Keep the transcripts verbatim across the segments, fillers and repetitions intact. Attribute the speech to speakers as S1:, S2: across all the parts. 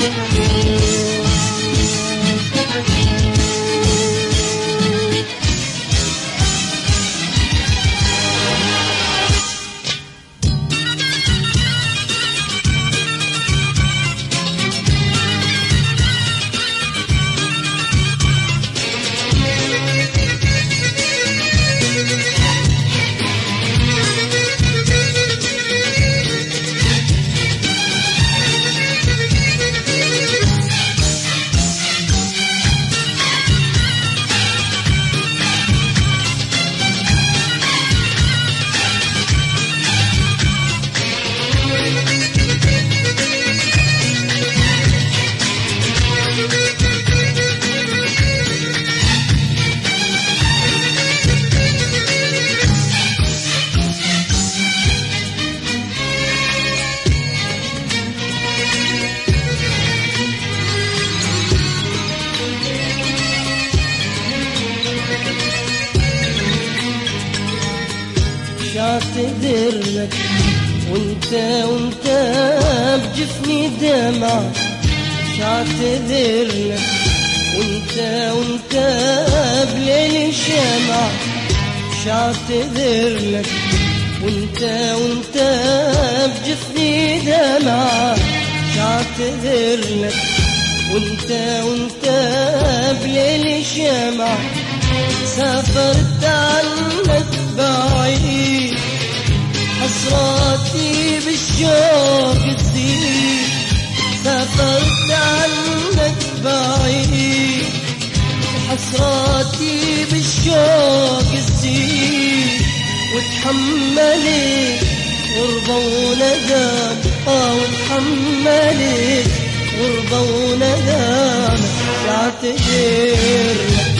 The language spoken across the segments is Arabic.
S1: اعتذر لك وانت وانت بجفني دمع، اعتذر لك وانت وانت بليل شمع، اعتذر لك وانت وانت بجفني دمع، اعتذر لك وانت وانت بليل شمع. سافرت عنك بعيد حسراتي بالشوق تزيد، سافرت عنك بعيد حسراتي بالشوق تزيد، وتحملت غربة وندم، اه وتحملت غربة وندم. اعتذر لك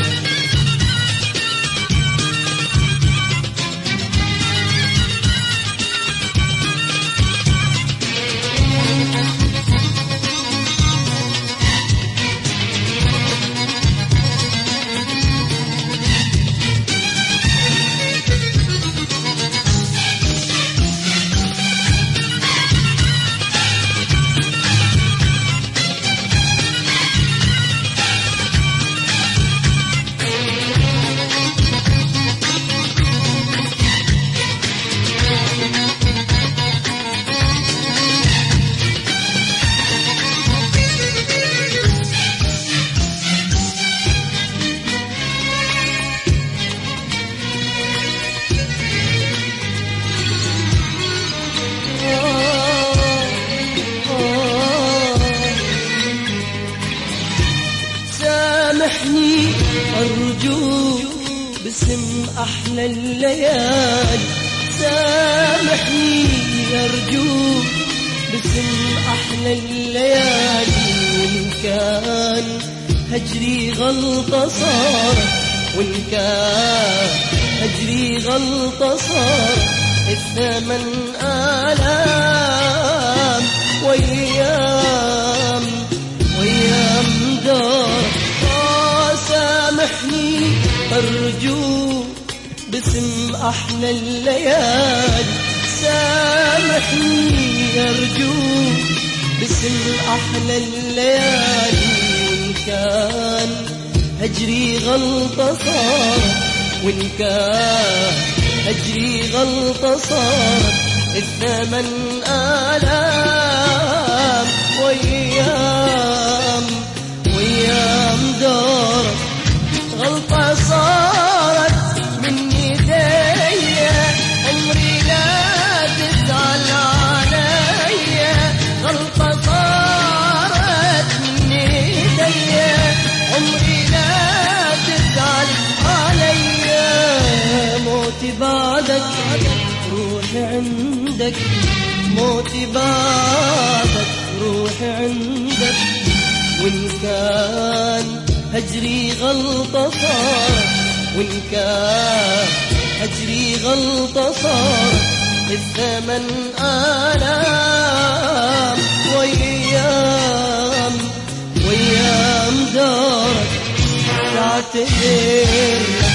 S1: أرجوك باسم أحلى الليالي، سامحني أرجوك باسم أحلى الليالي. وإن كان هجري غلطة صارت، وإن كان هجري غلطة صارت، الثمن آلام وأيام وأيام دار. سامحني أرجوك باسم أحلى الليالي، سامحني أرجوك باسم أحلى الليالي. وإن كان هجري غلطة صارت، وإن كان هجري غلطة صارت، الثمن آلام وأيام وأيام دارت. غلطة صارت من ايديا عمري لا تزعل عليا، غلطة صارت من ايديا عمري لا تزعل عليا. موتي بعدك روحي عندك، موتي بعدك روحي عندك. وإن كان هجري غلطة صارت، وإن كان هجري غلطة صارت، الثمن آلام وأيام وأيام دارت. اعتذر لك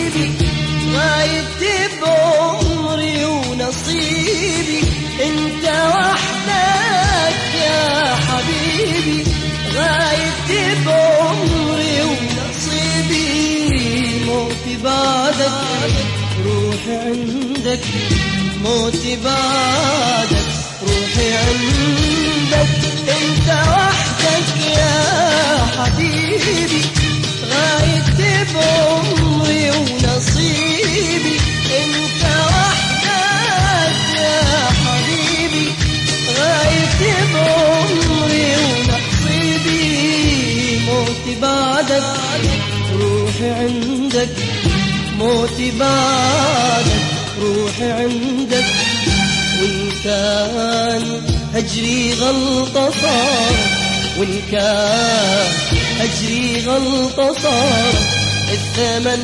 S1: حبيبي غايت بعمري ونصيبي انت وحدك يا حبيبي غايت بعمري ونصيبي موتي بعدك روحي عندك موتي بعدك روحي عندك انت وحدك يا حبيبي غايت بعمري ونصيبي انت وحدك يا حبيبي غايت بعمري ونصيبي موتي بعدك روحي عندك موتي بعدك روحي عندك وإن كان هجري غلطة صارت وإن كان هجري غلطة صارت الثمن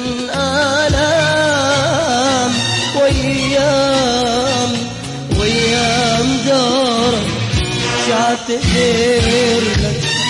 S1: آلام وأيام وأيام دارت شعت غير لك